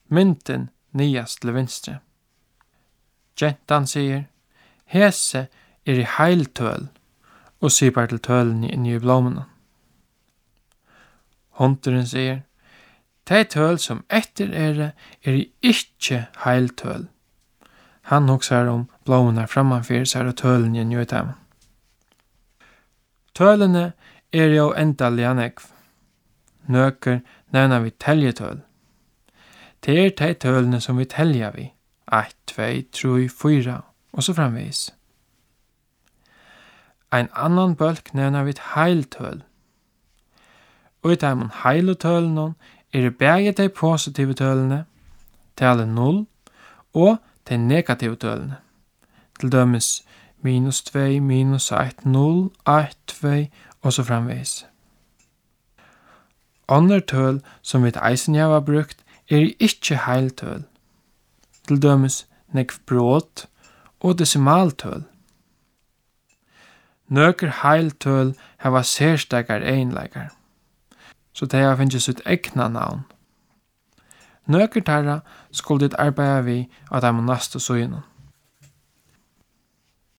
Mynten niast til vinstre. Gentan sier, hese i heiltøl, og sier bare til tølene inni i blommene. Hunduren sier, de tøl som etter i ikke heiltøl. Han hugsar blommene frammanfyr seg og tølene inni i dem. Tølene jo endaliga nekv. Nøker nevner vi teljetøl. Det de tølene som vi telja vi. 1, 2, 3, 4 og så framvis. Ein annan bølk nevner vi heiltøl. Og i dem heiltølene begge de positive tølene, tallet 0, og de negative tølene. Til dømes -2, -1, 0, 1, 2 og så framvis. Andre tøl som vi eisen har brukt ikke heiltøl. Til dømes nekv brot og desimaltøl. Nøker heiltøl hava særstakar einleikar, så de har finnst sitt egna navn. Nøker tarra skulle dit arbeida vi av dem næste søgnen.